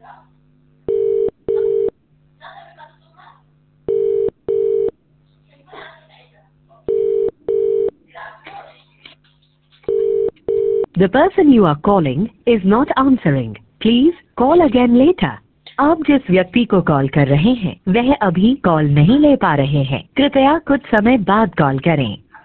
The person you are calling is not answering. Please call again later. आप जिस व्यक्ति को कॉल कर रहे हैं वह अभी कॉल नहीं ले पा रहे हैं। कृपया कुछ समय बाद कॉल करें।